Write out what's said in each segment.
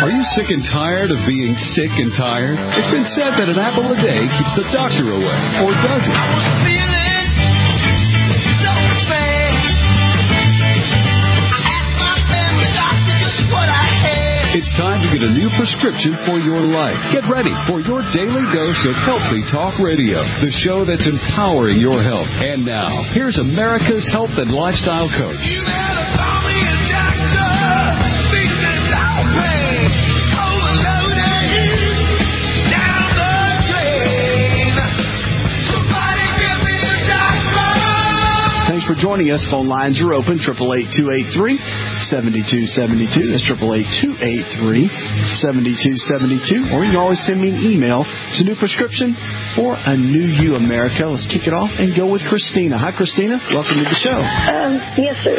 Are you sick and tired of being sick and tired? It's been said that an apple a day keeps the doctor away. Or does it? I was feeling so bad. I asked my family doctor just what I had. It's time to get a new prescription for your life. Get ready for your daily dose of Healthy Talk Radio, the show that's empowering your health. And now, here's America's health and lifestyle coach. You better call me a doctor. Business all pain. Overloaded. Down the drain. Somebody give me a doctor. Thanks for joining us. Phone lines are open, 888-283-7272. That's 888-283-7272. Or you can always send me an email. It's a new prescription for a new you, America. Let's kick it off and go with Christina. Hi, Christina. Welcome to the show. Yes, sir.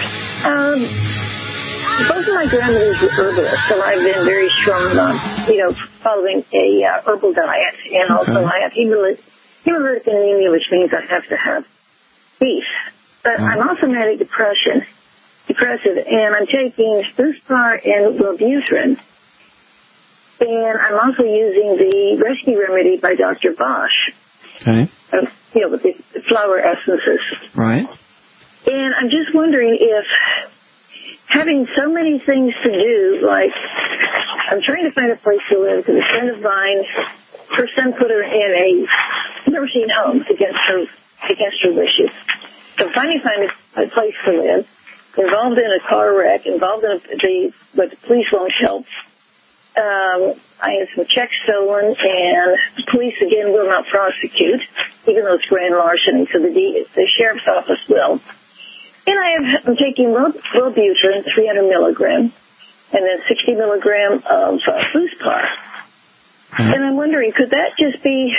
Both of my grandmothers were herbalists, so I've been very strong on, following a herbal diet. And also I have hemolytic anemia, which means I have to have beef. But I'm also depressive, and I'm taking Buspar and Wellbutrin. And I'm also using the Rescue Remedy by Dr. Bosch. Okay. With the flower essences. Right. And I'm just wondering if having so many things to do, like I'm trying to find a place to live because a friend of mine, her son put her in a nursing home against her wishes. So finally find a place to live, involved in a car wreck, involved in but the police won't help. I had some checks stolen, and the police again will not prosecute, even though it's grand larceny, so the sheriff's office will. And I'm taking Wellbutrin, 300 milligram, and then 60 milligram of Buspar. And I'm wondering, could that just be...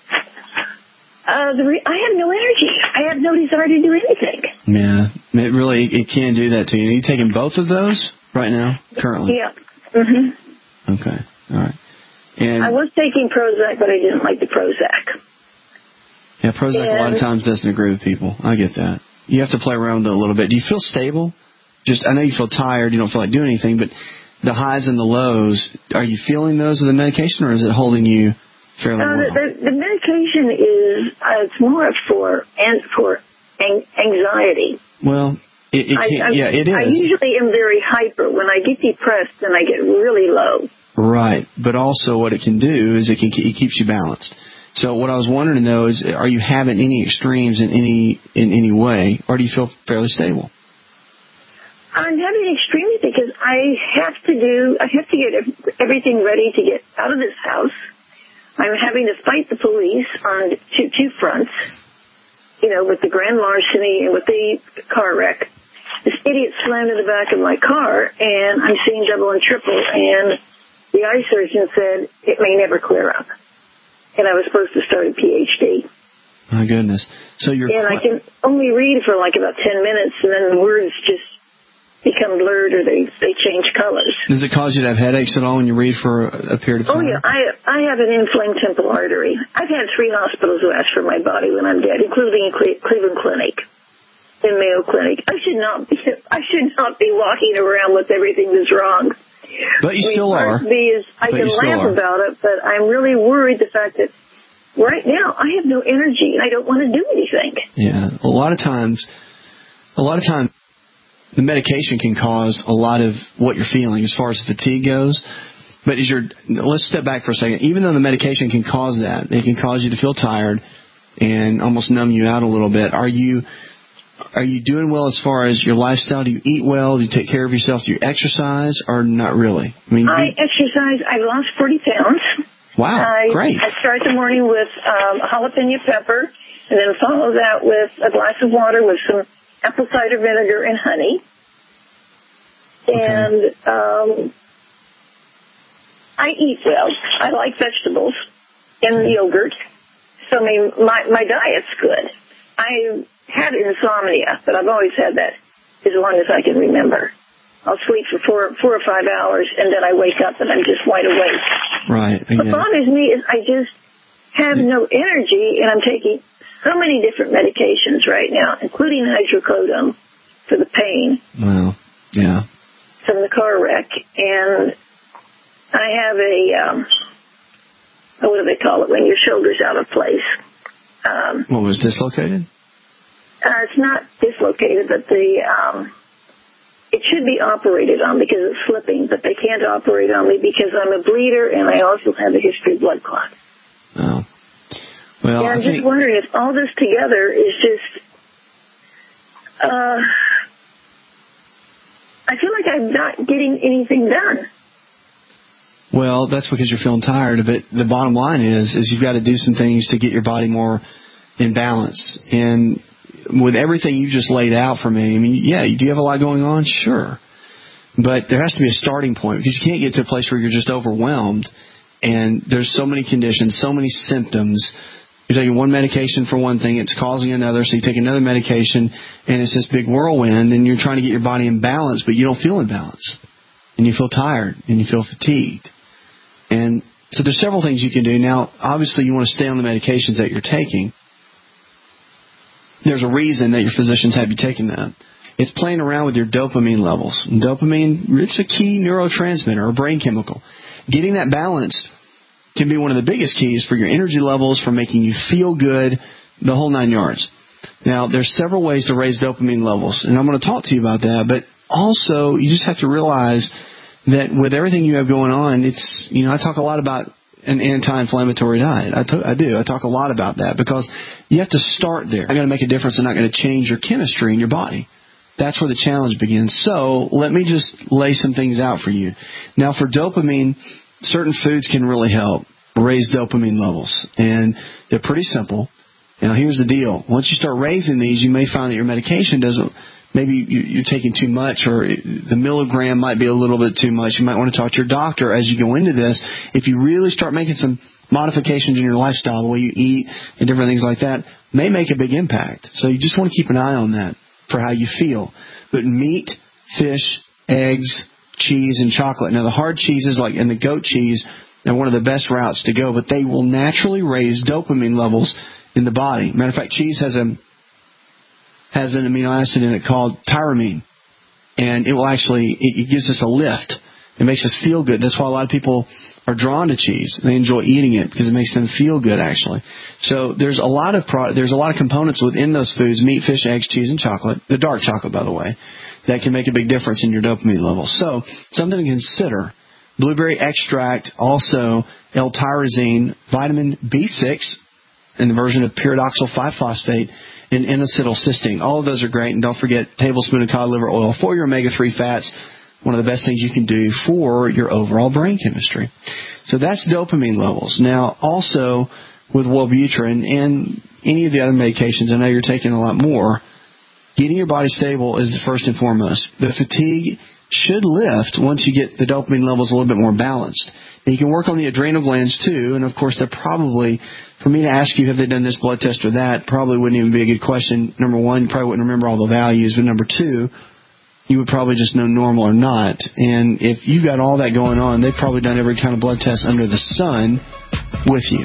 I have no energy. I have no desire to do anything. Yeah, it can do that to you. Are you taking both of those right now, currently? Yeah. Mm-hmm. Okay, all right. And I was taking Prozac, but I didn't like the Prozac. Yeah, Prozac a lot of times doesn't agree with people. I get that. You have to play around with it a little bit. Do you feel stable? I know you feel tired. You don't feel like doing anything, but the highs and the lows, are you feeling those with the medication, or is it holding you fairly well? The medication is it's more for anxiety. Well, it is. I usually am very hyper. When I get depressed, then I get really low. Right, but also what it can do is it keeps you balanced. So what I was wondering though is, are you having any extremes in any way, or do you feel fairly stable? I'm having extremes because I have to get everything ready to get out of this house. I'm having to fight the police on two fronts, with the grand larceny and with the car wreck. This idiot slammed in the back of my car, and I'm seeing double and triple, and the eye surgeon said it may never clear up. And I was supposed to start a PhD. My goodness. So I can only read for like about 10 minutes, and then the words just become blurred or they change colors. Does it cause you to have headaches at all when you read for a period of time? Oh, yeah. I have an inflamed temporal artery. I've had 3 hospitals who asked for my body when I'm dead, including Cleveland Clinic and Mayo Clinic. I should not be walking around with everything that's wrong. But you still are. I can laugh about it, but I'm really worried the fact that right now I have no energy and I don't want to do anything. Yeah. A lot of times the medication can cause a lot of what you're feeling as far as fatigue goes. But let's step back for a second. Even though the medication can cause that, it can cause you to feel tired and almost numb you out a little bit. Are you doing well as far as your lifestyle? Do you eat well? Do you take care of yourself? Do you exercise, or not really? I exercise. I lost 40 pounds. Wow, great. I start the morning with jalapeno pepper, and then follow that with a glass of water with some apple cider vinegar and honey. And I eat well. I like vegetables and yogurt. So my diet's good. I had insomnia, but I've always had that as long as I can remember. I'll sleep for 4 or 5 hours, and then I wake up and I'm just wide awake. Right. What bothers me is I just have no energy, and I'm taking so many different medications right now, including hydrocodone for the pain. Wow. Yeah. From the car wreck, and I have what do they call it when your shoulder's out of place? What was dislocated? It's not dislocated, but it should be operated on because it's slipping, but they can't operate on me because I'm a bleeder and I also have a history of blood clots. Oh. Well, and I'm just wondering if all this together is just, I feel like I'm not getting anything done. Well, that's because you're feeling tired. But the bottom line is you've got to do some things to get your body more in balance. And with everything you just laid out for me, I mean, yeah, do you have a lot going on? Sure. But there has to be a starting point because you can't get to a place where you're just overwhelmed and there's so many conditions, so many symptoms. You're taking one medication for one thing, it's causing another, so you take another medication and it's this big whirlwind and you're trying to get your body in balance, but you don't feel in balance. And you feel tired and you feel fatigued. And so there's several things you can do. Now, obviously you want to stay on the medications that you're taking. There's a reason that your physicians have you taking that. It's playing around with your dopamine levels. And dopamine, it's a key neurotransmitter or brain chemical. Getting that balanced can be one of the biggest keys for your energy levels, for making you feel good, the whole 9 yards. Now, there's several ways to raise dopamine levels, and I'm going to talk to you about that. But also, you just have to realize that with everything you have going on, it's, I talk a lot about an anti-inflammatory diet. I do. I talk a lot about that because you have to start there. It's not going to make a difference. It's not going to change your chemistry in your body. That's where the challenge begins. So let me just lay some things out for you. Now, for dopamine, certain foods can really help raise dopamine levels, and they're pretty simple. Now, here's the deal. Once you start raising these, you may find that your medication doesn't, maybe you're taking too much, or the milligram might be a little bit too much. You might want to talk to your doctor as you go into this. If you really start making some modifications in your lifestyle, the way you eat and different things like that, may make a big impact. So you just want to keep an eye on that for how you feel. But meat, fish, eggs, cheese, and chocolate. Now, the hard cheeses and the goat cheese are one of the best routes to go, but they will naturally raise dopamine levels in the body. Matter of fact, cheese has an amino acid in it called tyramine, and it will actually, it gives us a lift. It makes us feel good. That's why a lot of people are drawn to cheese. They enjoy eating it because it makes them feel good, actually. So there's a lot of components within those foods, meat, fish, eggs, cheese, and chocolate, the dark chocolate, by the way, that can make a big difference in your dopamine levels. So something to consider. Blueberry extract, also L-tyrosine, vitamin B6, in the version of pyridoxal 5-phosphate, and N-acetylcysteine. All of those are great. And don't forget, tablespoon of cod liver oil for your omega-3 fats. One of the best things you can do for your overall brain chemistry. So that's dopamine levels. Now, also with Wellbutrin and any of the other medications, I know you're taking a lot more, getting your body stable is first and foremost. The fatigue should lift once you get the dopamine levels a little bit more balanced. And you can work on the adrenal glands too, and of course they're probably, for me to ask you have they done this blood test or that, probably wouldn't even be a good question. Number one, you probably wouldn't remember all the values, but number two, you would probably just know normal or not. And if you got all that going on, they've probably done every kind of blood test under the sun with you.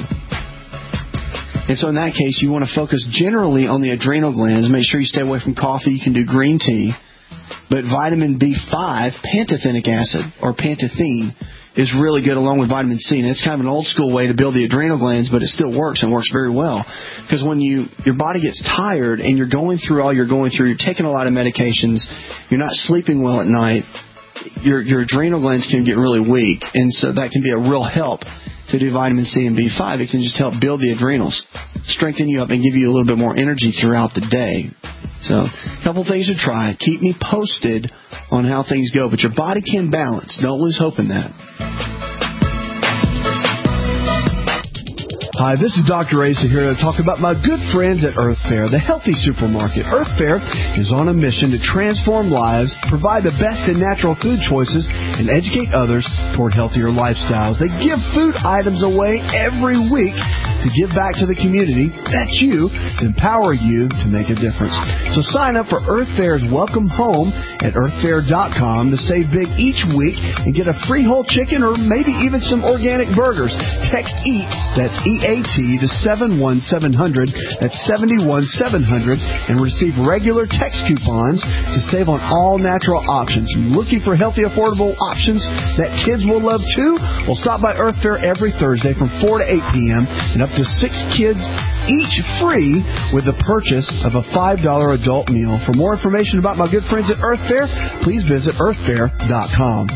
And so in that case, you want to focus generally on the adrenal glands. Make sure you stay away from coffee. You can do green tea. But vitamin B5, pantothenic acid, or pantothene, is really good along with vitamin C. And it's kind of an old school way to build the adrenal glands, but it still works and works very well. Because when your body gets tired and you're going through all you're going through, you're taking a lot of medications, you're not sleeping well at night, your adrenal glands can get really weak. And so that can be a real help to do vitamin C and B5. It can just help build the adrenals, strengthen you up, and give you a little bit more energy throughout the day. So a couple things to try. Keep me posted on how things go. But your body can balance. Don't lose hope in that. Hi, this is Dr. Asa here to talk about my good friends at Earth Fare, the healthy supermarket. Earth Fare is on a mission to transform lives, provide the best in natural food choices, and educate others toward healthier lifestyles. They give food items away every week to give back to the community. That's you, empower you to make a difference. So sign up for Earth Fare's Welcome Home at earthfare.com to save big each week and get a free whole chicken or maybe even some organic burgers. Text EAT, that's EAT, to 71700. That's 71700 888-401-700 and receive regular text coupons to save on all natural options. Looking for healthy, affordable options that kids will love too? Well, stop by Earth Fare every Thursday from 4 to 8 p.m. and up to 6 kids each free with the purchase of a $5 adult meal. For more information about my good friends at Earth Fare, please visit earthfare.com.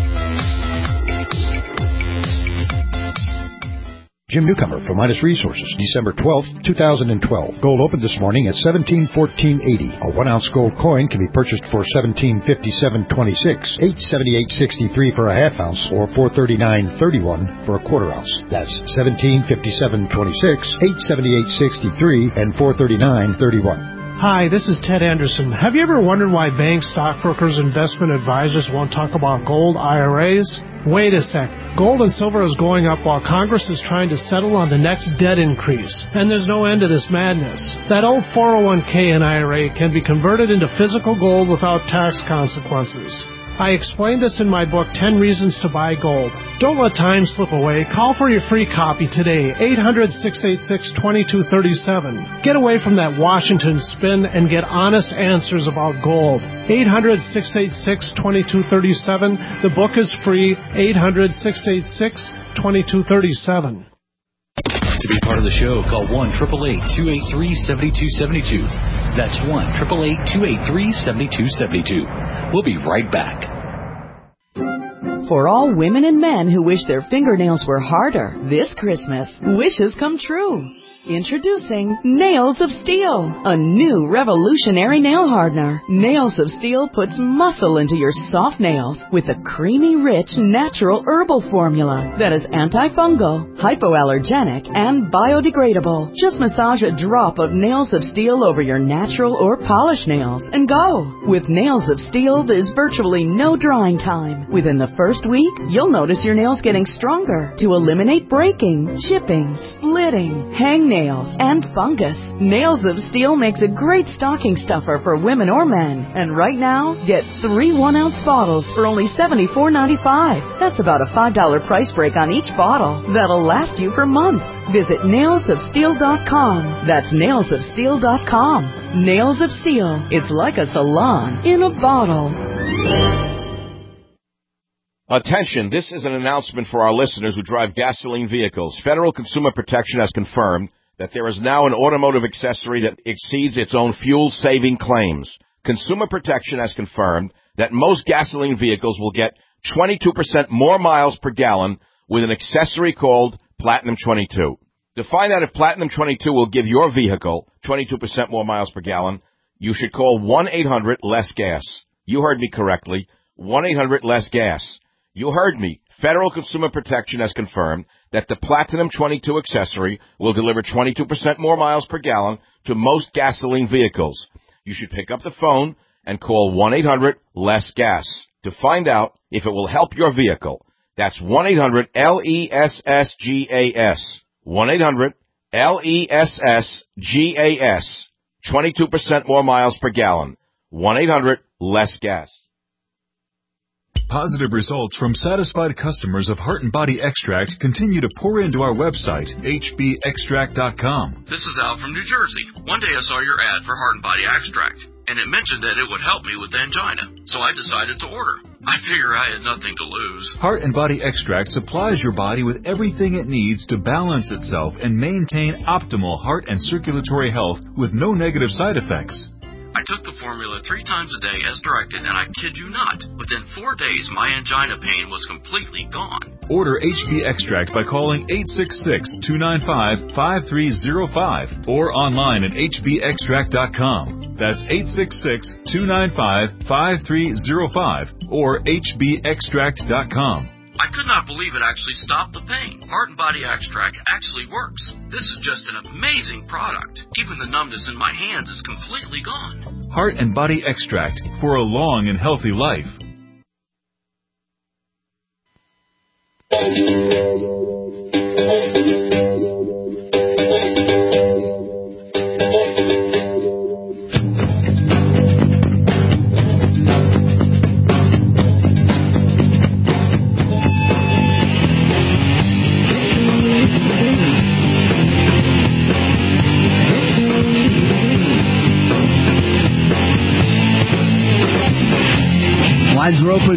Jim Newcomer from Midas Resources, December 12th, 2012. Gold opened this morning at $17.1480. A 1-ounce gold coin can be purchased for $17.5726, $8.7863 for a half ounce, or $4.3931 for a quarter ounce. That's $17.5726, $8.7863, and $4.3931. Hi, this is Ted Anderson. Have you ever wondered why banks, stockbrokers, investment advisors won't talk about gold IRAs? Wait a sec. Gold and silver is going up while Congress is trying to settle on the next debt increase. And there's no end to this madness. That old 401k and IRA can be converted into physical gold without tax consequences. I explained this in my book, 10 Reasons to Buy Gold. Don't let time slip away. Call for your free copy today, 800-686-2237. Get away from that Washington spin and get honest answers about gold. 800-686-2237. The book is free, 800-686-2237. To be part of the show, call 1-888-283-7272. That's 1-888-283-7272. We'll be right back. For all women and men who wish their fingernails were harder this Christmas, wishes come true. Introducing Nails of Steel, a new revolutionary nail hardener. Nails of Steel puts muscle into your soft nails with a creamy, rich, natural herbal formula that is antifungal, hypoallergenic, and biodegradable. Just massage a drop of Nails of Steel over your natural or polished nails and go. With Nails of Steel, there's virtually no drying time. Within the first week, you'll notice your nails getting stronger to eliminate breaking, chipping, splitting, hangnails, and fungus. Nails of Steel makes a great stocking stuffer for women or men. And right now, get 3 1-ounce bottles for only $74.95. That's about a $5 price break on each bottle. That'll last you for months. Visit nailsofsteel.com. That's nailsofsteel.com. Nails of Steel. It's like a salon in a bottle. Attention, this is an announcement for our listeners who drive gasoline vehicles. Federal Consumer Protection has confirmed that there is now an automotive accessory that exceeds its own fuel-saving claims. Consumer Protection has confirmed that most gasoline vehicles will get 22% more miles per gallon with an accessory called Platinum 22. To find out if Platinum 22 will give your vehicle 22% more miles per gallon, you should call 1-800-LESS-GAS. You heard me correctly, 1-800-LESS-GAS. You heard me. Federal Consumer Protection has confirmed that the Platinum 22 accessory will deliver 22% more miles per gallon to most gasoline vehicles. You should pick up the phone and call 1-800-LESS-GAS to find out if it will help your vehicle. That's 1-800-LESS-GAS. 1-800-LESS-GAS. 22% more miles per gallon. 1-800-LESS-GAS. Positive results from satisfied customers of Heart and Body Extract continue to pour into our website, hbextract.com. This is Al from New Jersey. One day I saw your ad for Heart and Body Extract, and it mentioned that it would help me with angina, so I decided to order. I figure I had nothing to lose. Heart and Body Extract supplies your body with everything it needs to balance itself and maintain optimal heart and circulatory health with no negative side effects. I took the formula 3 times a day as directed, and I kid you not, within 4 days my angina pain was completely gone. Order HB Extract by calling 866-295-5305 or online at hbextract.com. That's 866-295-5305 or hbextract.com. I could not believe it actually stopped the pain. Heart and Body Extract actually works. This is just an amazing product. Even the numbness in my hands is completely gone. Heart and Body Extract for a long and healthy life. are open,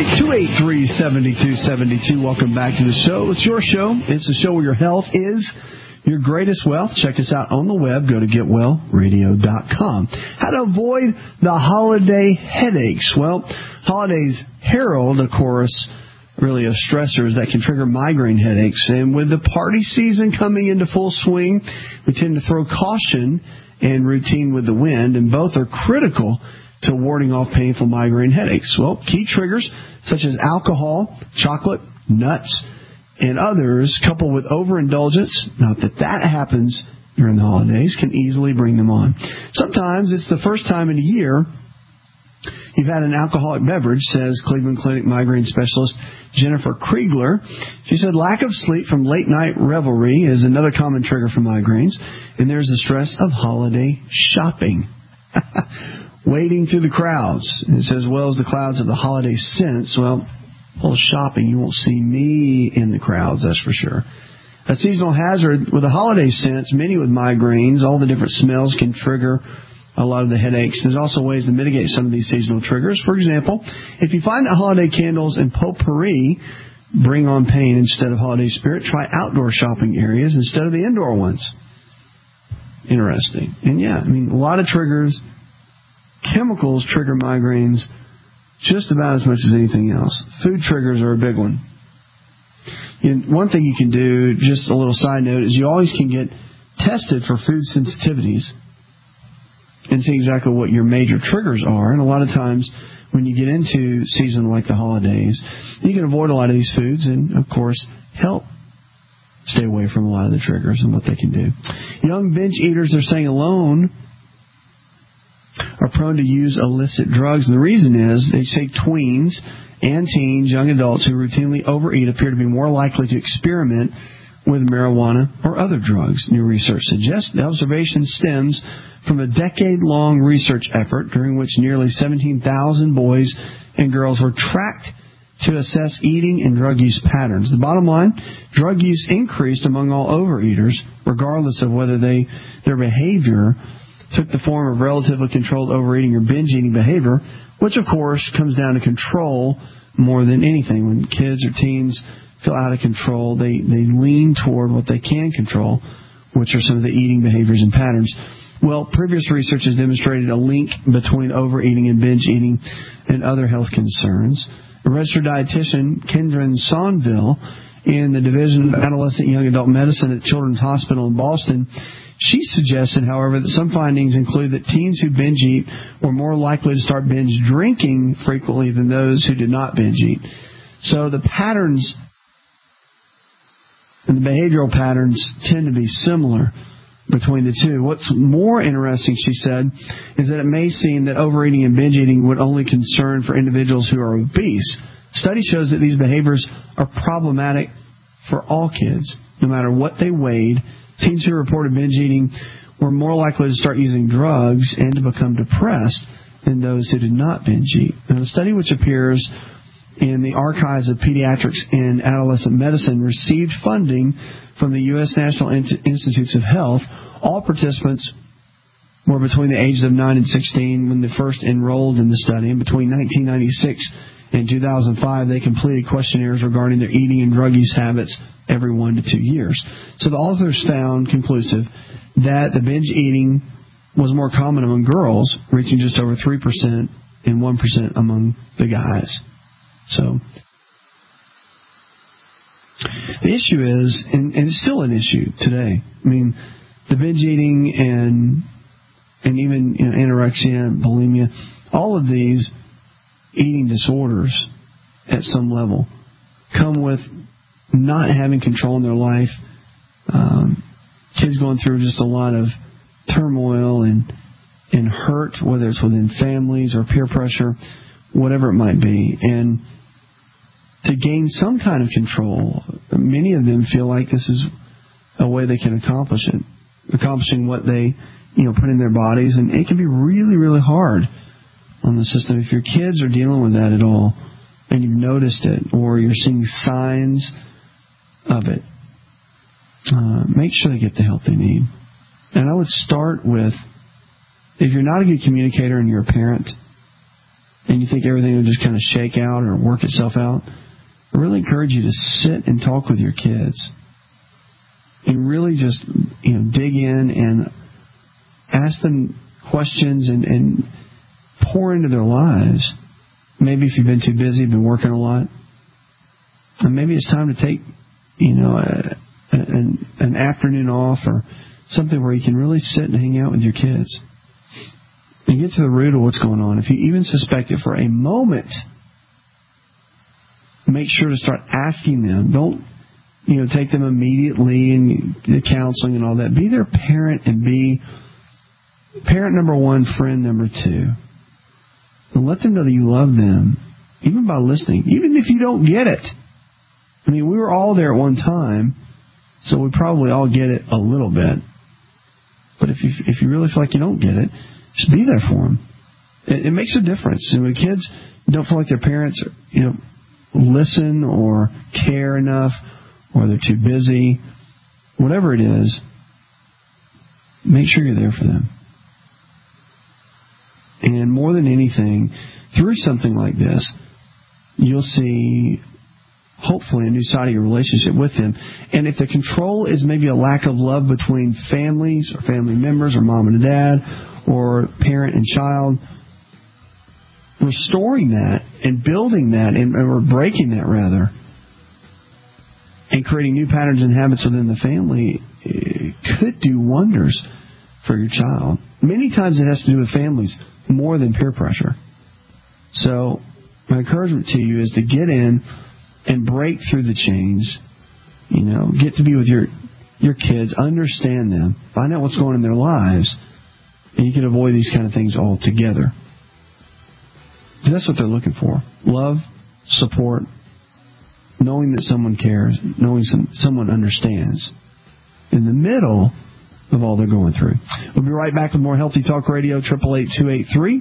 888-283-7272. Welcome back to the show. It's your show. It's a show where your health is your greatest wealth. Check us out on the web. Go to getwellradio.com. How to avoid the holiday headaches. Well, holidays herald, of course, really of stressors that can trigger migraine headaches. And with the party season coming into full swing, we tend to throw caution and routine with the wind, and both are critical to warding off painful migraine headaches. Well, key triggers such as alcohol, chocolate, nuts, and others, coupled with overindulgence, not that happens during the holidays, can easily bring them on. Sometimes it's the first time in a year you've had an alcoholic beverage, says Cleveland Clinic migraine specialist Jennifer Kriegler. She said lack of sleep from late-night revelry is another common trigger for migraines, and there's the stress of holiday shopping. Wading through the crowds, it says, well as the clouds of the holiday scents. Well, shopping, you won't see me in the crowds, that's for sure. A seasonal hazard with the holiday scents, many with migraines, all the different smells can trigger a lot of the headaches. There's also ways to mitigate some of these seasonal triggers. For example, if you find that holiday candles and potpourri bring on pain instead of holiday spirit, try outdoor shopping areas instead of the indoor ones. Interesting. And yeah, a lot of triggers. Chemicals trigger migraines just about as much as anything else. Food triggers are a big one. One thing you can do, just a little side note, is you always can get tested for food sensitivities and see exactly what your major triggers are. And a lot of times when you get into season like the holidays, you can avoid a lot of these foods and, of course, help stay away from a lot of the triggers and what they can do. Young binge eaters, they're saying alone, are prone to use illicit drugs. And the reason is they say tweens and teens, young adults who routinely overeat appear to be more likely to experiment with marijuana or other drugs. New research suggests the observation stems from a decade-long research effort during which nearly 17,000 boys and girls were tracked to assess eating and drug use patterns. The bottom line, drug use increased among all overeaters, regardless of whether their behavior took the form of relatively controlled overeating or binge eating behavior, which of course comes down to control more than anything. When kids or teens feel out of control, they lean toward what they can control, which are some of the eating behaviors and patterns. Well, previous research has demonstrated a link between overeating and binge eating and other health concerns. A registered dietitian, Kendra Sonville, in the Division of Adolescent Young Adult Medicine at Children's Hospital in Boston, she suggested, however, that some findings include that teens who binge eat were more likely to start binge drinking frequently than those who did not binge eat. So the patterns and the behavioral patterns tend to be similar between the two. What's more interesting, she said, is that it may seem that overeating and binge eating would only concern for individuals who are obese. Study shows that these behaviors are problematic for all kids, no matter what they weighed. Teens who reported binge eating were more likely to start using drugs and to become depressed than those who did not binge eat. Now, the study, which appears in the Archives of Pediatrics and Adolescent Medicine, received funding from the U.S. National Institutes of Health. All participants were between the ages of 9 and 16 when they first enrolled in the study. And between 1996 and 2005, they completed questionnaires regarding their eating and drug use habits every 1 to 2 years. So the authors found conclusive that the binge eating was more common among girls, reaching just over 3% and 1% among the guys. So the issue is, and it's still an issue today, the binge eating and even anorexia, bulimia, all of these eating disorders at some level come with not having control in their life, kids going through just a lot of turmoil and hurt, whether it's within families or peer pressure, whatever it might be. And to gain some kind of control, many of them feel like this is a way they can accomplish it, accomplishing what they put in their bodies. And it can be really, really hard on the system. If your kids are dealing with that at all and you've noticed it or you're seeing signs of it, make sure they get the help they need. And I would start with, if you're not a good communicator and you're a parent and you think everything will just kind of shake out or work itself out, I really encourage you to sit and talk with your kids and really just dig in and ask them questions and pour into their lives. Maybe if you've been too busy, been working a lot, and maybe it's time to take an afternoon off or something where you can really sit and hang out with your kids and get to the root of what's going on. If you even suspect it for a moment, make sure to start asking them. Don't take them immediately and the counseling and all that. Be their parent and be parent number one, friend number two. And let them know that you love them, even by listening, even if you don't get it. I mean, we were all there at one time, so we probably all get it a little bit. But if you really feel like you don't get it, just be there for them. It makes a difference. And when kids don't feel like their parents, listen or care enough, or they're too busy, whatever it is, make sure you're there for them. And more than anything, through something like this, you'll see, hopefully, a new side of your relationship with them. And if the control is maybe a lack of love between families or family members or mom and dad or parent and child, restoring that and building that or breaking that, rather, and creating new patterns and habits within the family could do wonders for your child. Many times it has to do with families more than peer pressure. So my encouragement to you is to get in and break through the chains. Get to be with your kids, understand them, find out what's going on in their lives, and you can avoid these kind of things altogether. That's what they're looking for. Love, support, knowing that someone cares, knowing someone understands. In the middle of all they're going through. We'll be right back with more Healthy Talk Radio, 888-283-7272.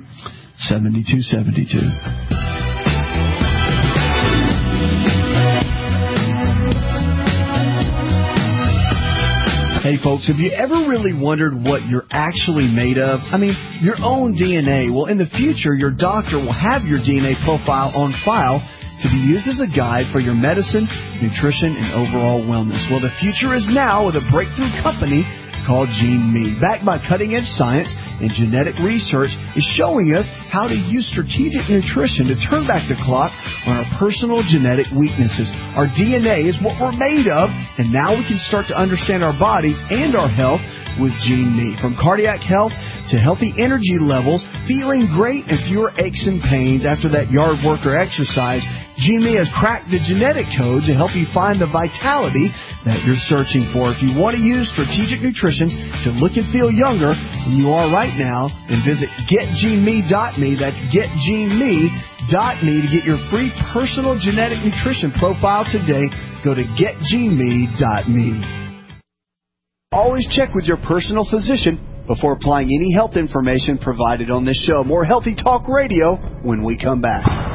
Hey folks, have you ever really wondered what you're actually made of? I mean, your own DNA. Well, in the future, your doctor will have your DNA profile on file to be used as a guide for your medicine, nutrition, and overall wellness. Well, the future is now with a breakthrough company called GeneMe. Backed by cutting-edge science and genetic research, is showing us how to use strategic nutrition to turn back the clock on our personal genetic weaknesses. Our DNA is what we're made of, and now we can start to understand our bodies and our health with GeneMe. From cardiac health to healthy energy levels, feeling great and fewer aches and pains after that yard work or exercise, GeneMe has cracked the genetic code to help you find the vitality that you're searching for. If you want to use strategic nutrition to look and feel younger than you are right now, then visit getgeneme.me. That's getgeneme.me to get your free personal genetic nutrition profile today. Go to getgeneme.me. Always check with your personal physician before applying any health information provided on this show. More Healthy Talk Radio when we come back.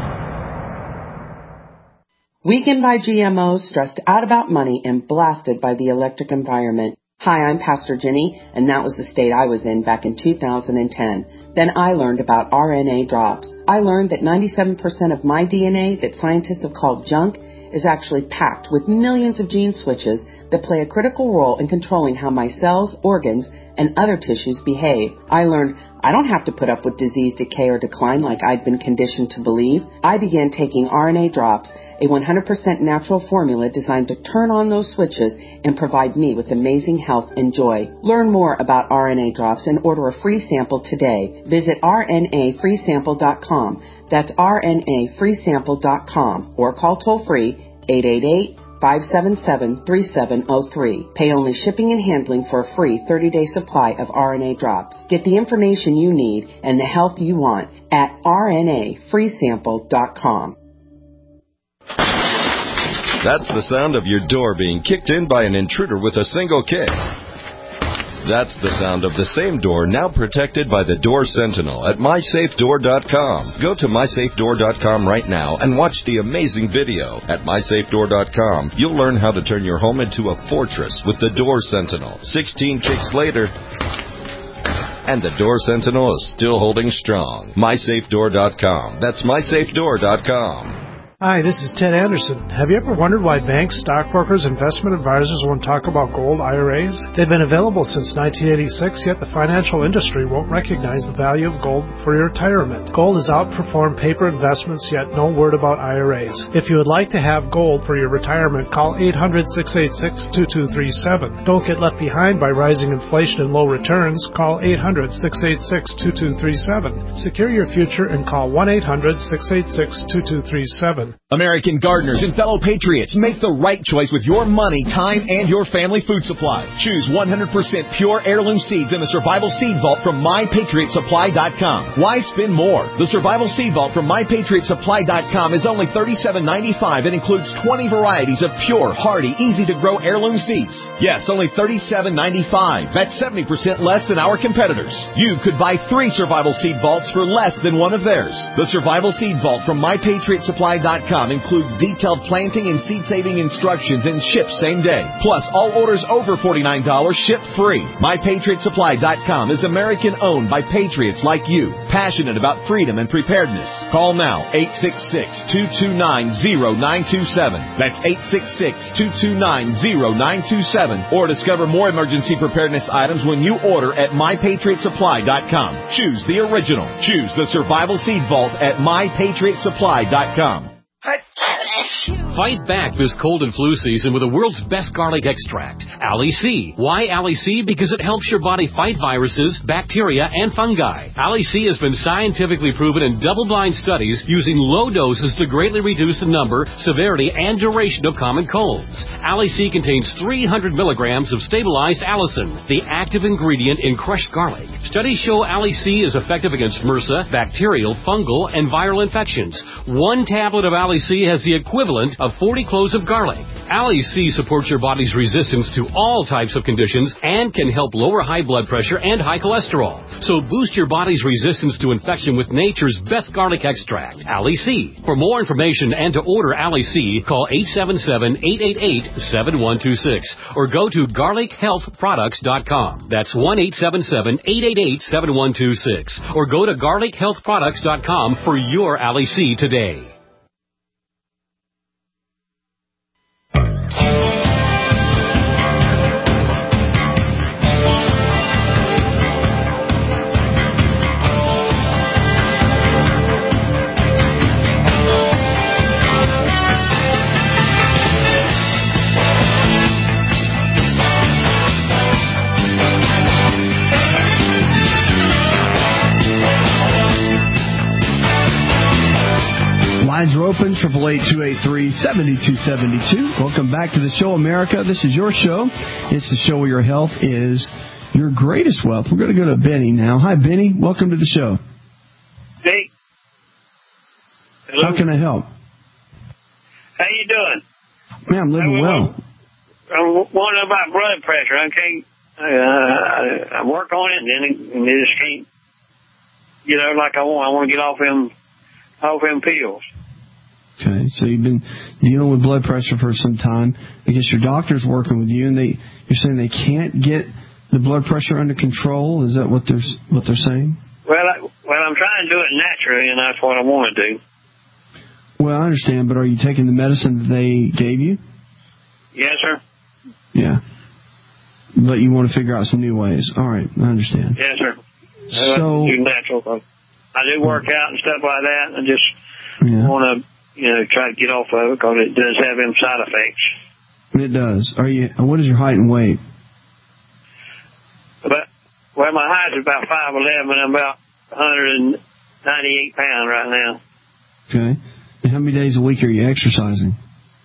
Weakened by GMOs, stressed out about money, and blasted by the electric environment. Hi, I'm Pastor Jenny, and that was the state I was in back in 2010. Then I learned about RNA drops. I learned that 97% of my DNA that scientists have called junk is actually packed with millions of gene switches that play a critical role in controlling how my cells, organs, and other tissues behave. I learned I don't have to put up with disease, decay, or decline like I'd been conditioned to believe. I began taking RNA drops, a 100% natural formula designed to turn on those switches and provide me with amazing health and joy. Learn more about RNA drops and order a free sample today. Visit rnafreesample.com. That's rnafreesample.com or call toll-free 888-577-3703. Pay only shipping and handling for a free 30-day supply of RNA drops. Get the information you need and the health you want at rnafreesample.com. That's the sound of your door being kicked in by an intruder with a single kick. That's the sound of the same door now protected by the Door Sentinel at MySafeDoor.com. Go to MySafeDoor.com right now and watch the amazing video. At MySafeDoor.com, you'll learn how to turn your home into a fortress with the Door Sentinel. 16 kicks later, And the Door Sentinel is still holding strong. MySafeDoor.com. That's MySafeDoor.com. Hi, this is Ted Anderson. Have you ever wondered why banks, stockbrokers, investment advisors won't talk about gold IRAs? They've been available since 1986, yet the financial industry won't recognize the value of gold for your retirement. Gold has outperformed paper investments, yet no word about IRAs. If you would like to have gold for your retirement, call 800-686-2237. Don't get left behind by rising inflation and low returns. Call 800-686-2237. Secure your future and call 1-800-686-2237. American gardeners and fellow patriots, make the right choice with your money, time, and your family food supply. Choose 100% pure heirloom seeds in the Survival Seed Vault from MyPatriotSupply.com. Why spend more? The Survival Seed Vault from MyPatriotSupply.com is only $37.95 and includes 20 varieties of pure, hardy, easy-to-grow heirloom seeds. Yes, only $37.95. That's 70% less than our competitors. You could buy 3 Survival Seed Vaults for less than one of theirs. The Survival Seed Vault from MyPatriotSupply.com includes detailed planting and seed-saving instructions and ships same day. Plus, all orders over $49 ship free. MyPatriotSupply.com is American-owned by patriots like you, passionate about freedom and preparedness. Call now, 866-229-0927. That's 866-229-0927. Or discover more emergency preparedness items when you order at MyPatriotSupply.com. Choose the original. Choose the Survival Seed Vault at MyPatriotSupply.com. Fight back this cold and flu season with the world's best garlic extract, Ali C. Why Ali C? Because it helps your body fight viruses, bacteria, and fungi. Ali C has been scientifically proven in double-blind studies using low doses to greatly reduce the number, severity, and duration of common colds. Ali C contains 300 milligrams of stabilized allicin, the active ingredient in crushed garlic. Studies show Ali C is effective against MRSA, bacterial, fungal, and viral infections. 1 tablet of Ali C has the equivalent of 40 cloves of garlic. Ali C supports your body's resistance to all types of conditions and can help lower high blood pressure and high cholesterol. So boost your body's resistance to infection with nature's best garlic extract, Ali C. For more information and to order Ali C, call 877-888-7126 or go to garlichealthproducts.com. That's 1-877-888-7126 or go to garlichealthproducts.com for your Ali C today. Lines are open, 888-283-7272. Welcome back to the show, America. This is your show. It's the show where your health is your greatest wealth. We're going to go to Benny now. Hi, Benny. Welcome to the show. Hey. Hello. How can I help? How you doing? Man, I'm living well. I'm wondering about blood pressure. I can't. I work on it, and then it just can't get out like I want. I want to get off them pills. Okay, so you've been dealing with blood pressure for some time. I guess your doctor's working with you, and you're saying they can't get the blood pressure under control. Is that what they're saying? Well, I'm trying to do it naturally, and that's what I want to do. Well, I understand, but are you taking the medicine that they gave you? Yes, sir. Yeah. But you want to figure out some new ways. All right, I understand. Yes, sir. So, do natural. I do work out and stuff like that, and I just want to, try to get off of it because it does have them side effects. It does. What is your height and weight? Well, my height is about 5'11", and I'm about 198 pounds right now. Okay. And how many days a week are you exercising?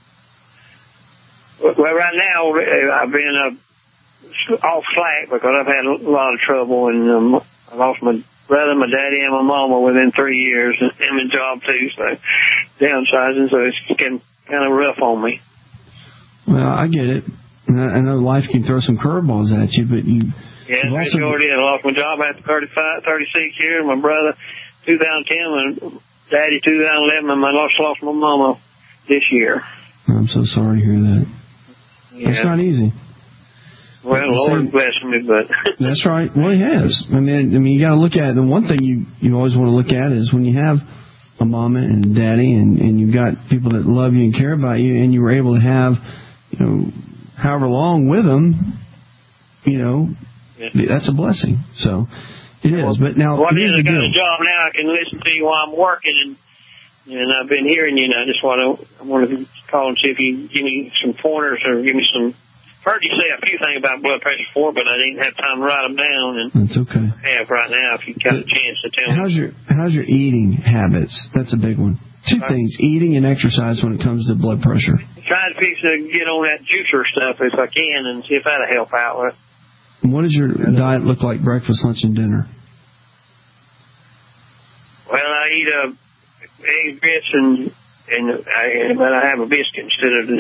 Well, right now I've been off slack because I've had a lot of trouble, and I lost my brother, my daddy, and my mama within 3 years, and I'm in job too, so downsizing, so it's getting kind of rough on me. Well, I get it. I know life can throw some curveballs at you, but you... Yeah, it sure did. I lost my job after 36 years, my brother 2010, and daddy 2011, and I lost my mama this year. I'm so sorry to hear that. Yeah. It's not easy. Well, Lord bless me, but that's right. Well, He has. I mean, you got to look at it. The one thing you always want to look at is when you have a mama and a daddy, and you've got people that love you and care about you, and you were able to have, however long with them, that's a blessing. So it is. But now, I got a job now. I can listen to you while I'm working, and I've been hearing you. And I just want to call and see if you give me some pointers or give me some. Heard you say a few things about blood pressure before, but I didn't have time to write them down. And that's okay. I have right now if you got a chance to tell me. How's your eating habits? That's a big one. Two things: eating and exercise when it comes to blood pressure. Trying to fix to get on that juicer stuff if I can, and see if that'll help out with. What does your diet look like? Breakfast, lunch, and dinner. Well, I eat eggs, grits, but I have a biscuit instead of.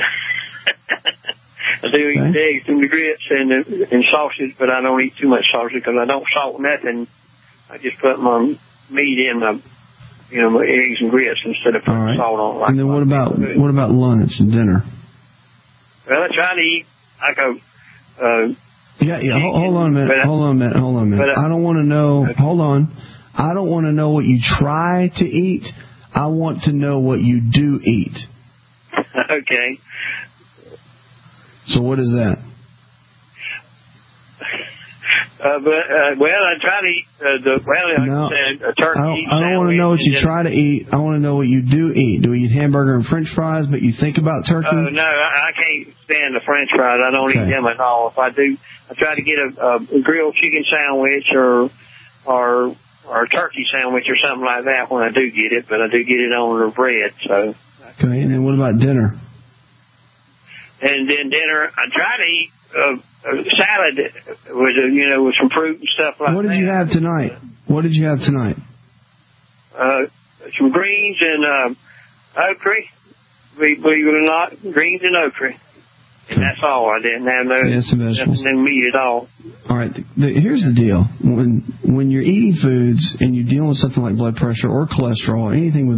I do eat eggs and the grits and sausage, but I don't eat too much sausage because I don't salt nothing. I just put my meat in my eggs and grits instead of putting salt on. And then what about lunch and dinner? Well, I try to eat like a. Hold on a minute. I don't want to know. Hold on. I don't want to know what you try to eat. I want to know what you do eat. Okay. So what is that? I try to eat a turkey. I don't want to know what you try to eat. I want to know what you do eat. Do you eat hamburger and French fries, but you think about turkey? No, I can't stand the French fries. I don't eat them at all. If I do, I try to get a grilled chicken sandwich or a turkey sandwich or something like that when I do get it. But I do get it on the bread. So. Okay, and then what about dinner? And then dinner, I try to eat a salad with some fruit and stuff like that. What did you have tonight? Some greens and okra. Believe it or not, greens and okra. And that's all. I didn't have no meat at all. All right. Here's the deal. When you're eating foods and you're dealing with something like blood pressure or cholesterol, anything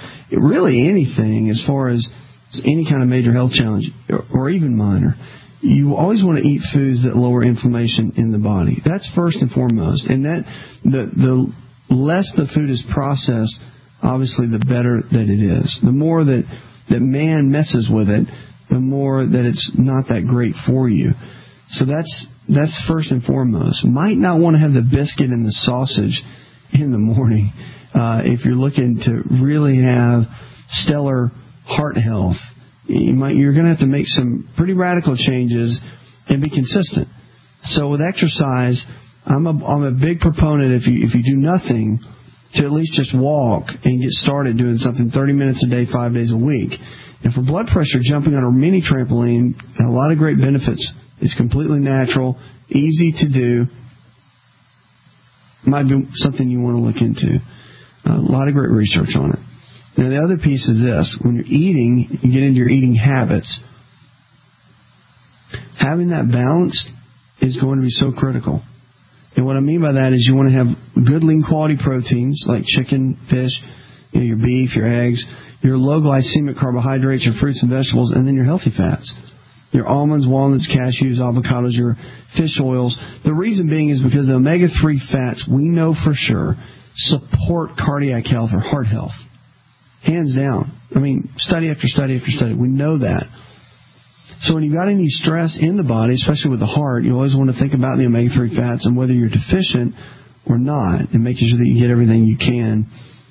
as far as any kind of major health challenge, or even minor, you always want to eat foods that lower inflammation in the body. That's first and foremost. And that the less the food is processed, obviously, the better that it is. The more that man messes with it, the more that it's not that great for you. So that's first and foremost. Might not want to have the biscuit and the sausage in the morning if you're looking to really have stellar heart health. You're going to have to make some pretty radical changes and be consistent. So with exercise, I'm a big proponent, if you do nothing, to at least just walk and get started doing something 30 minutes a day, 5 days a week. And for blood pressure, jumping on a mini trampoline has a lot of great benefits. It's completely natural, easy to do. Might be something you want to look into. A lot of great research on it. Now, the other piece is this. When you're eating, you get into your eating habits. Having that balanced is going to be so critical. And what I mean by that is you want to have good, lean quality proteins like chicken, fish, your beef, your eggs, your low glycemic carbohydrates, your fruits and vegetables, and then your healthy fats. Your almonds, walnuts, cashews, avocados, your fish oils. The reason being is because the omega-3 fats, we know for sure, support cardiac health or heart health. Hands down. I mean, study after study after study. We know that. So when you've got any stress in the body, especially with the heart, you always want to think about the omega-3 fats and whether you're deficient or not, and making sure that you get everything you can,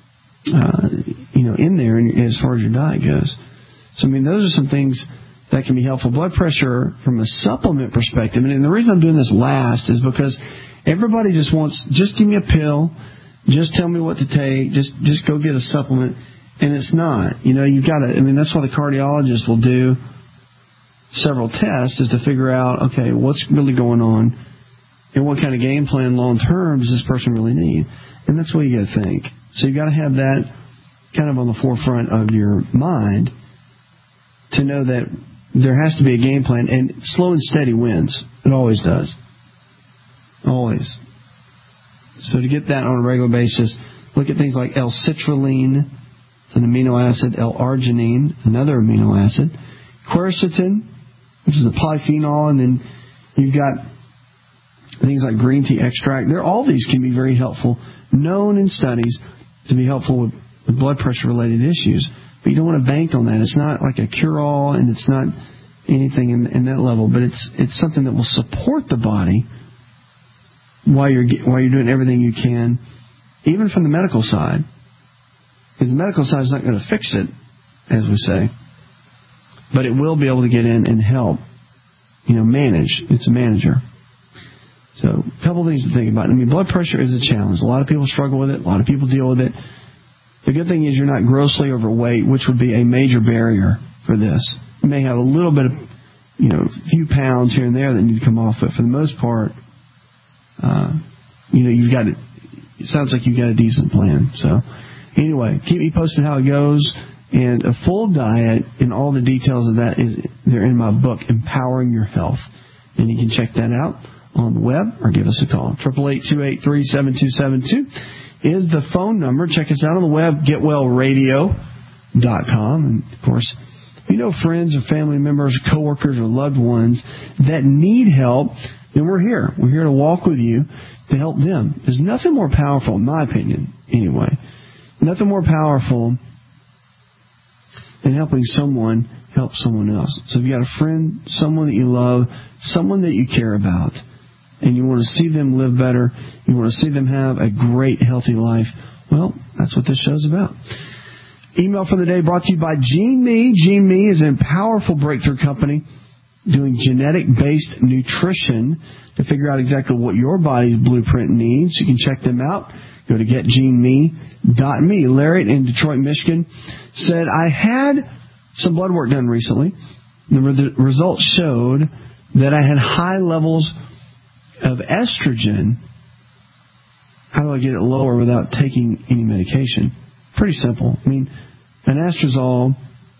in there as far as your diet goes. So, I mean, those are some things that can be helpful. Blood pressure from a supplement perspective, and the reason I'm doing this last is because everybody just wants, just give me a pill, just tell me what to take, just go get a supplement. And it's not. You've got to, that's why the cardiologist will do several tests, is to figure out, okay, what's really going on and what kind of game plan long term does this person really need. And that's what you got to think. So you've got to have that kind of on the forefront of your mind to know that there has to be a game plan, and slow and steady wins. It always does. Always. So to get that on a regular basis, look at things like L-citrulline. It's an amino acid. L-arginine, another amino acid. Quercetin, which is a polyphenol, and then You've got things like green tea extract. All these can be very helpful, known in studies to be helpful with blood pressure-related issues. But you don't want to bank on that. It's not like a cure-all, and it's not anything in that level. But it's something that will support the body while you're doing everything you can, even from the medical side. Because the medical side is not going to fix it, as we say. But it will be able to get in and help, manage. It's a manager. So a couple of things to think about. I mean, blood pressure is a challenge. A lot of people struggle with it. A lot of people deal with it. The good thing is you're not grossly overweight, which would be a major barrier for this. You may have a little bit of, a few pounds here and there that need to come off, but for the most part, you've got it. It sounds like you've got a decent plan. So anyway, keep me posted how it goes. And a full diet and all the details of that they're in my book, Empowering Your Health. And you can check that out on the web or give us a call. 888-283-7272 is the phone number. Check us out on the web, getwellradio.com. And, of course, if you know friends or family members, coworkers, or loved ones that need help, then we're here. We're here to walk with you to help them. There's nothing more powerful, in my opinion, anyway, nothing more powerful than helping someone help someone else. So if you got a friend, someone that you love, someone that you care about, and you want to see them live better, you want to see them have a great, healthy life, well, that's what this show's about. Email for the day brought to you by Gene Me. Gene Me is a powerful breakthrough company doing genetic-based nutrition to figure out exactly what your body's blueprint needs. You can check them out. Go to getgeneme.me. Larry in Detroit, Michigan said, I had some blood work done recently. The results showed that I had high levels of estrogen. How do I get it lower without taking any medication? Pretty simple. I mean, anastrozole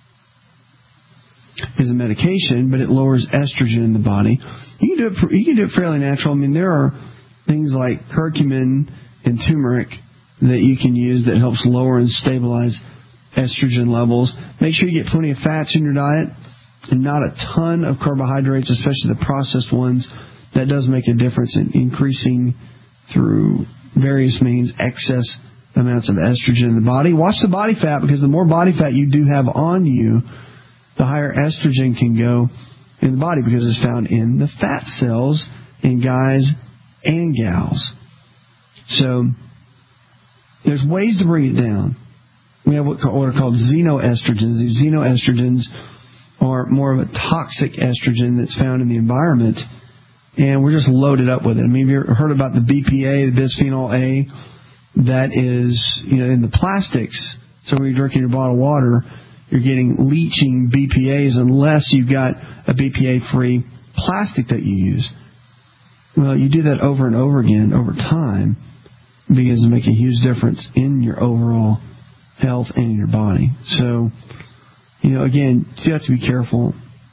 is a medication, but it lowers estrogen in the body. You can do it fairly natural. I mean, there are things like curcumin and turmeric that you can use that helps lower and stabilize estrogen levels. Make sure you get plenty of fats in your diet and not a ton of carbohydrates, especially the processed ones. That does make a difference in increasing through various means excess amounts of estrogen in the body. Watch the body fat, because the more body fat you do have on you, the higher estrogen can go in the body, because it's found in the fat cells in guys and gals. So there's ways to bring it down. We have what are called xenoestrogens. These xenoestrogens are more of a toxic estrogen that's found in the environment, and we're just loaded up with it. I mean, have you ever heard about the BPA, the bisphenol A, that is in the plastics? So when you're drinking your bottled water, you're getting leaching BPAs unless you've got a BPA-free plastic that you use. Well, you do that over and over again over time, it begins to make a huge difference in your overall health and in your body. So, again, you have to be careful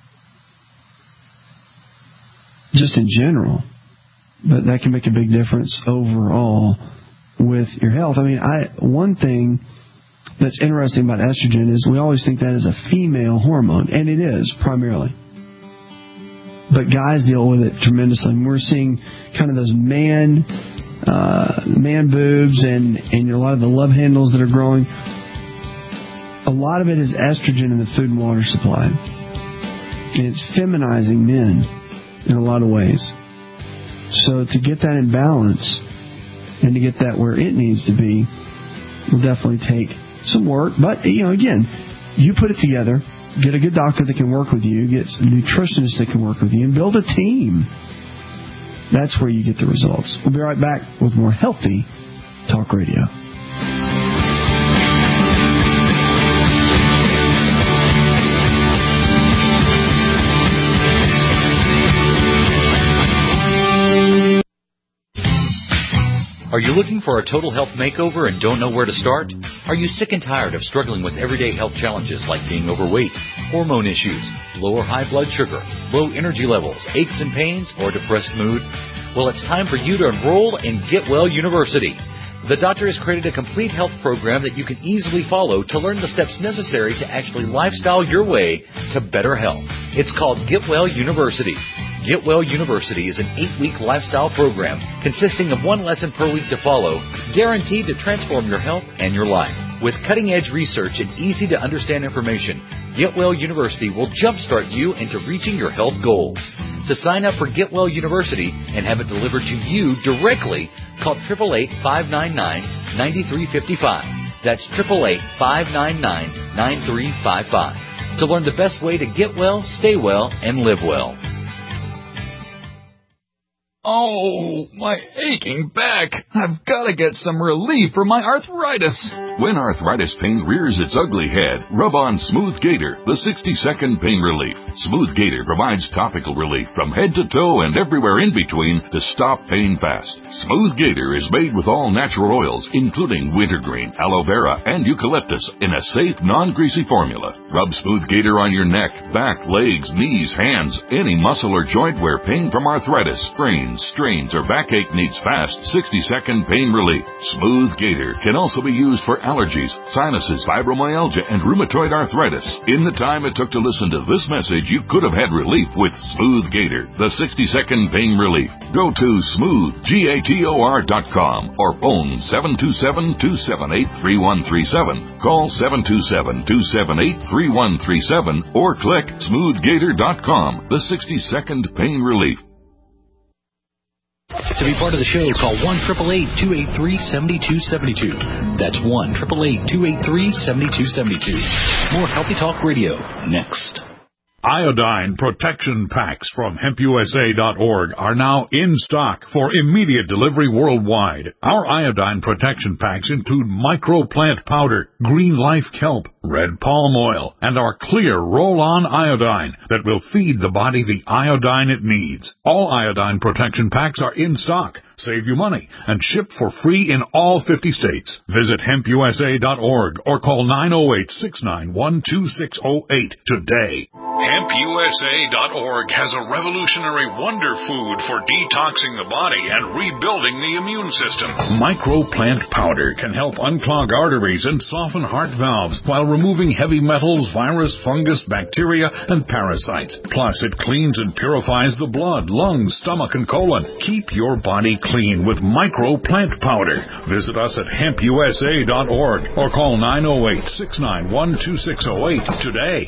just in general, but that can make a big difference overall with your health. I mean, one thing that's interesting about estrogen is we always think that is a female hormone, and it is primarily. But guys deal with it tremendously. And we're seeing kind of those man boobs and a lot of the love handles that are growing. A lot of it is estrogen in the food and water supply. And it's feminizing men in a lot of ways. So to get that in balance and to get that where it needs to be will definitely take some work. But, again, you put it together, get a good doctor that can work with you, get a nutritionist that can work with you, and build a team. That's where you get the results. We'll be right back with more Healthy Talk Radio. Are you looking for a total health makeover and don't know where to start? Are you sick and tired of struggling with everyday health challenges like being overweight, hormone issues, low or high blood sugar, low energy levels, aches and pains, or depressed mood? Well, it's time for you to enroll in Get Well University. The doctor has created a complete health program that you can easily follow to learn the steps necessary to actually lifestyle your way to better health. It's called Get Well University. Get Well University is an 8-week lifestyle program consisting of 1 lesson per week to follow, guaranteed to transform your health and your life. With cutting-edge research and easy-to-understand information, Get Well University will jumpstart you into reaching your health goals. To sign up for Get Well University and have it delivered to you directly, call 888-599-9355. That's 888-599-9355. To learn the best way to get well, stay well, and live well. Oh, my aching back. I've got to get some relief from my arthritis. When arthritis pain rears its ugly head, rub on Smooth Gator, the 60-second pain relief. Smooth Gator provides topical relief from head to toe and everywhere in between to stop pain fast. Smooth Gator is made with all natural oils, including wintergreen, aloe vera, and eucalyptus in a safe, non-greasy formula. Rub Smooth Gator on your neck, back, legs, knees, hands, any muscle or joint where pain from arthritis, sprains, strains, or backache needs fast 60-second pain relief. Smooth Gator can also be used for allergies, sinuses, fibromyalgia, and rheumatoid arthritis. In the time it took to listen to this message, you could have had relief with Smooth Gator, the 60-second pain relief. Go to smoothgator.com or phone 727-278-3137. Call 727-278-3137 or click smoothgator.com, the 60-second pain relief. To be part of the show, call 1-888-283-7272. That's 1-888-283-7272. More Healthy Talk Radio next. Iodine protection packs from HempUSA.org are now in stock for immediate delivery worldwide. Our iodine protection packs include microplant powder, green life kelp, red palm oil, and our clear roll-on iodine that will feed the body the iodine it needs. All iodine protection packs are in stock, save you money, and ship for free in all 50 states. Visit HempUSA.org or call 908-691-2608 today. HempUSA.org has a revolutionary wonder food for detoxing the body and rebuilding the immune system. Microplant powder can help unclog arteries and soften heart valves while removing heavy metals, virus, fungus, bacteria, and parasites. Plus, it cleans and purifies the blood, lungs, stomach, and colon. Keep your body clean with Microplant powder. Visit us at HempUSA.org or call 908-691-2608 today.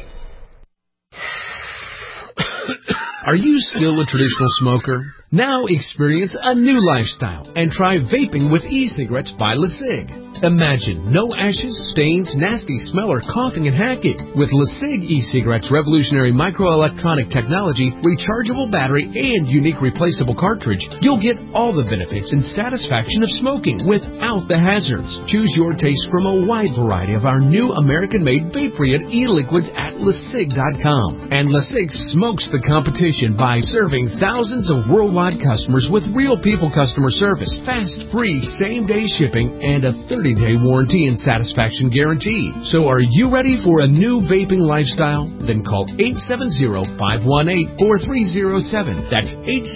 Are you still a traditional smoker? Now experience a new lifestyle and try vaping with e-cigarettes by LeSig. Imagine no ashes, stains, nasty smell, or coughing and hacking. With LeSig e-cigarettes' revolutionary microelectronic technology, rechargeable battery, and unique replaceable cartridge, you'll get all the benefits and satisfaction of smoking without the hazards. Choose your taste from a wide variety of our new American-made Vaporeon e-liquids at LeSig.com. And LeSig smokes the competition by serving thousands of worldwide customers with real people customer service, fast, free, same-day shipping, and a 30-day warranty and satisfaction guarantee. So are you ready for a new vaping lifestyle? Then call 870-518-4307. That's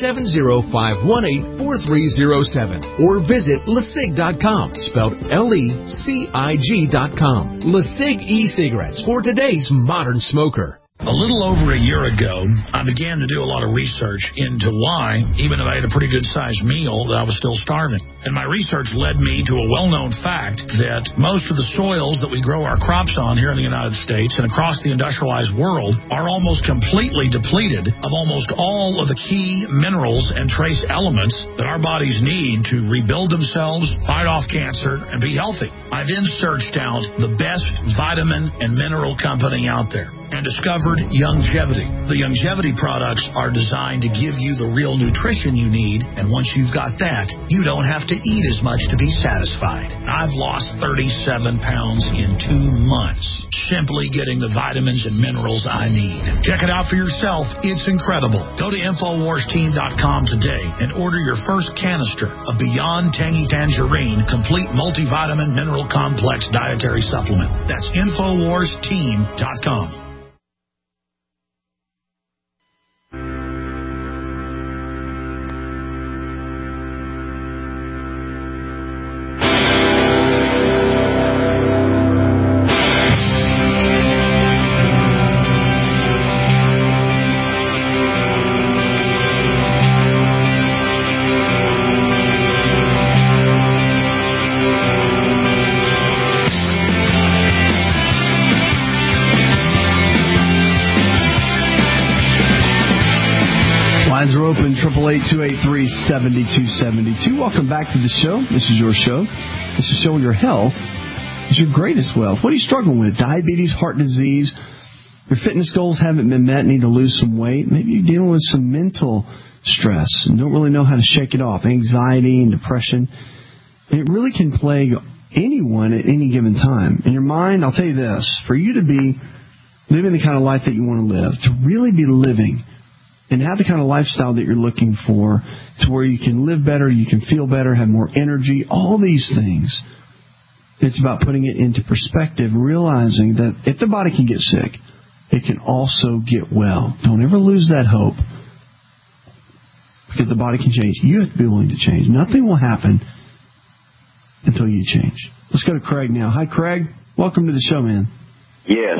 870-518-4307. Or visit LeSig.com, spelled LECIG.com. LeSig e-cigarettes for today's modern smoker. A little over a year ago, I began to do a lot of research into why, even if I had a pretty good-sized meal, that I was still starving. And my research led me to a well-known fact that most of the soils that we grow our crops on here in the United States and across the industrialized world are almost completely depleted of almost all of the key minerals and trace elements that our bodies need to rebuild themselves, fight off cancer, and be healthy. I then searched out the best vitamin and mineral company out there and discovered Youngevity. The Youngevity products are designed to give you the real nutrition you need, and once you've got that, you don't have to eat as much to be satisfied. I've lost 37 pounds in 2 months, simply getting the vitamins and minerals I need. Check it out for yourself. It's incredible. Go to InfoWarsTeam.com today and order your first canister of Beyond Tangy Tangerine Complete Multivitamin Mineral Complex Dietary Supplement. That's InfoWarsTeam.com. Lines are open, 888-283-7272. Welcome back to the show. This is your show. This is Show Your Health is your greatest wealth. What are you struggling with? Diabetes, heart disease, your fitness goals haven't been met, need to lose some weight. Maybe you're dealing with some mental stress and don't really know how to shake it off. Anxiety and depression. It really can plague anyone at any given time. In your mind, I'll tell you this, for you to be living the kind of life that you want to live, to really be living and have the kind of lifestyle that you're looking for, to where you can live better, you can feel better, have more energy, all these things. It's about putting it into perspective, realizing that if the body can get sick, it can also get well. Don't ever lose that hope, because the body can change. You have to be willing to change. Nothing will happen until you change. Let's go to Craig now. Hi, Craig. Welcome to the show, man. Yes.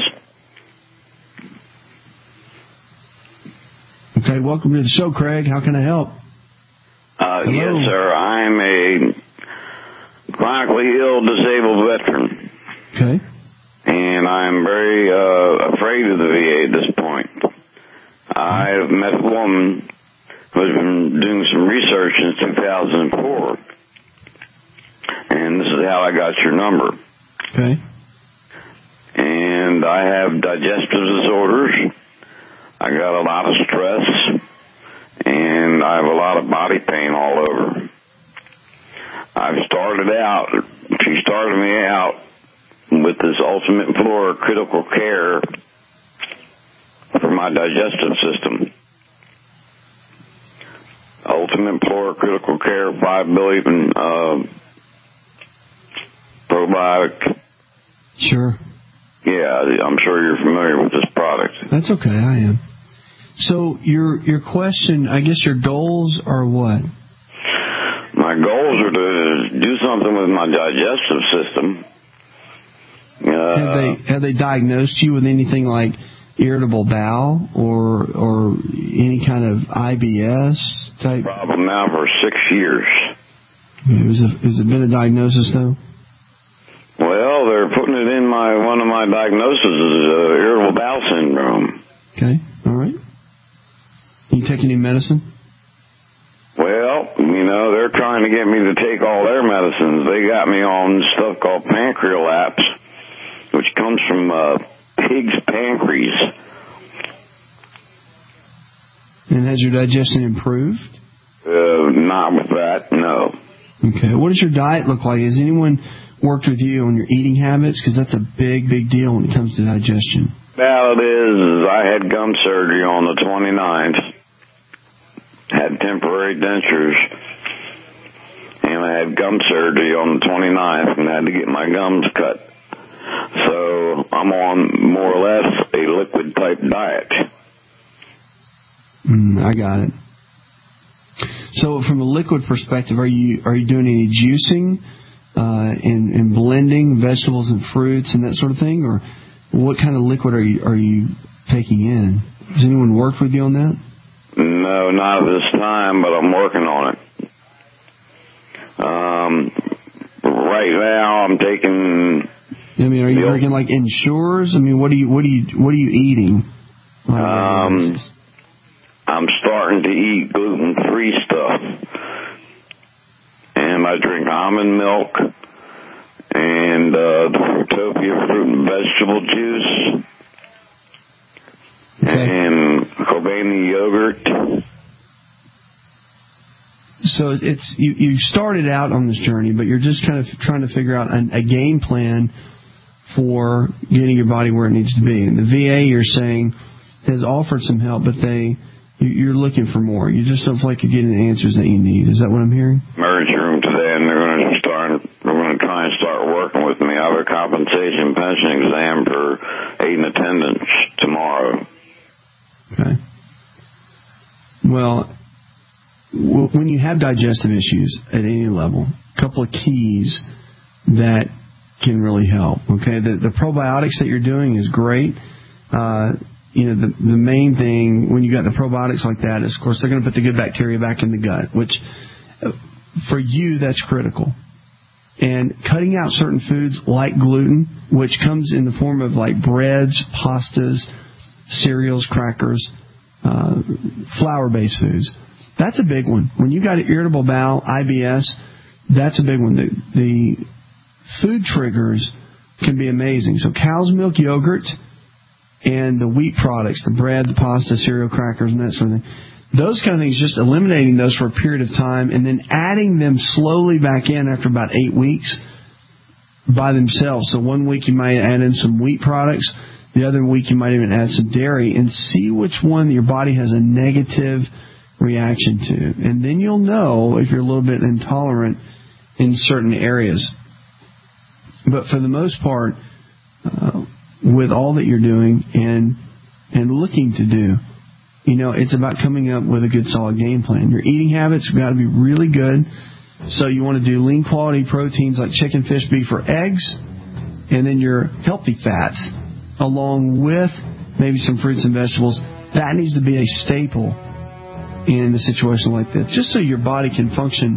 Okay, welcome to the show, Craig. How can I help? Yes, sir. I'm a chronically ill, disabled veteran. Okay. And I'm very afraid of the VA at this point. I've met a woman who's been doing some research since 2004. And this is how I got your number. Okay. And I have digestive disorders. I got a lot of stress, and I have a lot of body pain all over. She started me out with this Ultimate Flora Critical Care for my digestive system. Ultimate Flora Critical Care, 5 billion probiotic. Sure. Yeah, I'm sure you're familiar with this product. That's okay, I am. So your question, I guess your goals are what? My goals are to do something with my digestive system. Have they diagnosed you with anything like irritable bowel or any kind of IBS type? Problem now for 6 years. Has it been a diagnosis though? Well, they're putting it in one of my diagnoses is irritable bowel syndrome. Okay, all right. You take any medicine? Well, they're trying to get me to take all their medicines. They got me on stuff called Pancreolapse, which comes from pig's pancreas. And has your digestion improved? Not with that, no. Okay. What does your diet look like? Has anyone worked with you on your eating habits? Because that's a big, big deal when it comes to digestion. Well, it is I had gum surgery on the 29th. Had temporary dentures. And I had gum surgery on the 29th and had to get my gums cut. So I'm on more or less a liquid type diet. I got it. So from a liquid perspective, are you doing any juicing and blending vegetables and fruits and that sort of thing, or what kind of liquid are you taking in? Has anyone worked with you on that? No, not at this time, but I'm working on it. Right now, I'm taking. Are you drinking like Ensures? What are you eating? I'm starting to eat gluten-free stuff, and I drink almond milk and the Fruitopia fruit and vegetable juice, and Kobani yogurt. So it's you started out on this journey, but you're just kind of trying to figure out a game plan for getting your body where it needs to be. And the VA, you're saying, has offered some help, but you're looking for more. You just don't feel like you're getting the answers that you need. Is that what I'm hearing? Emergency room today, and they're going to try and start working with me. I have a compensation pension exam for aid and attendance tomorrow. Okay. Well, when you have digestive issues at any level, a couple of keys that can really help. Okay, the probiotics that you're doing is great. The main thing when you got the probiotics like that is, of course, they're going to put the good bacteria back in the gut, which for you, that's critical. And cutting out certain foods like gluten, which comes in the form of like breads, pastas, cereals, crackers, flour-based foods. That's a big one. When you got an irritable bowel, IBS, that's a big one. The food triggers can be amazing. So cow's milk yogurt and the wheat products, the bread, the pasta, cereal, crackers, and that sort of thing. Those kind of things, just eliminating those for a period of time and then adding them slowly back in after about 8 weeks by themselves. So 1 week you might add in some wheat products. The other week you might even add some dairy, and see which one your body has a negative reaction to. And then you'll know if you're a little bit intolerant in certain areas. But for the most part, with all that you're doing and looking to do, it's about coming up with a good solid game plan. Your eating habits have got to be really good. So you want to do lean quality proteins like chicken, fish, beef, or eggs, and then your healthy fats, along with maybe some fruits and vegetables. That needs to be a staple in a situation like this, just so your body can function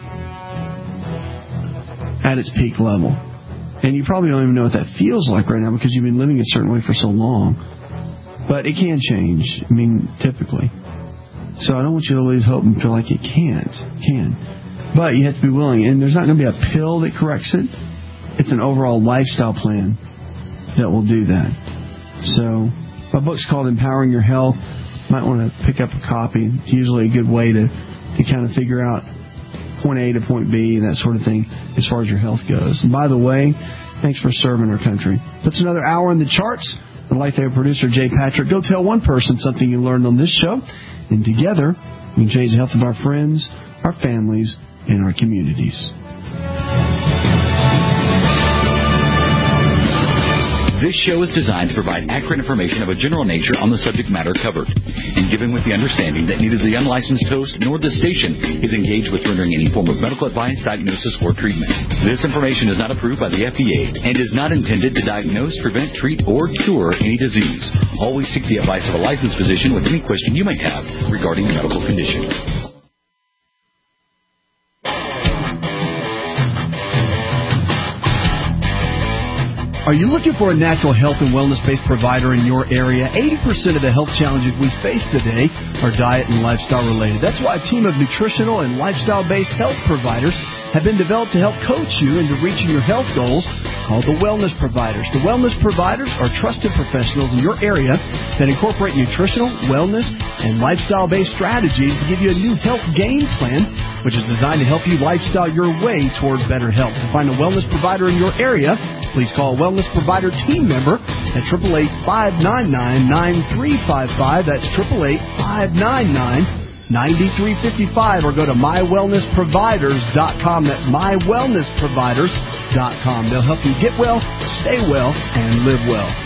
at its peak level. And you probably don't even know what that feels like right now because you've been living a certain way for so long. But it can change, typically. So I don't want you to lose hope and feel like it can't. It can. But you have to be willing. And there's not going to be a pill that corrects it. It's an overall lifestyle plan that will do that. So my book's called Empowering Your Health. Might want to pick up a copy. It's usually a good way to kind of figure out point A to point B and that sort of thing as far as your health goes. And by the way, thanks for serving our country. That's another hour in the charts. I'd like to have producer Jay Patrick go tell one person something you learned on this show. And together, we can change the health of our friends, our families, and our communities. This show is designed to provide accurate information of a general nature on the subject matter covered, and given with the understanding that neither the unlicensed host nor the station is engaged with rendering any form of medical advice, diagnosis, or treatment. This information is not approved by the FDA and is not intended to diagnose, prevent, treat, or cure any disease. Always seek the advice of a licensed physician with any question you might have regarding a medical condition. Are you looking for a natural health and wellness-based provider in your area? 80% of the health challenges we face today are diet and lifestyle related. That's why a team of nutritional and lifestyle-based health providers have been developed to help coach you into reaching your health goals, called the Wellness Providers. The Wellness Providers are trusted professionals in your area that incorporate nutritional, wellness, and lifestyle-based strategies to give you a new health game plan, which is designed to help you lifestyle your way toward better health. To find a wellness provider in your area, please call a Wellness Provider team member at 888-599-9355. That's 888-599-9355. Or go to mywellnessproviders.com. That's mywellnessproviders.com. They'll help you get well, stay well, and live well.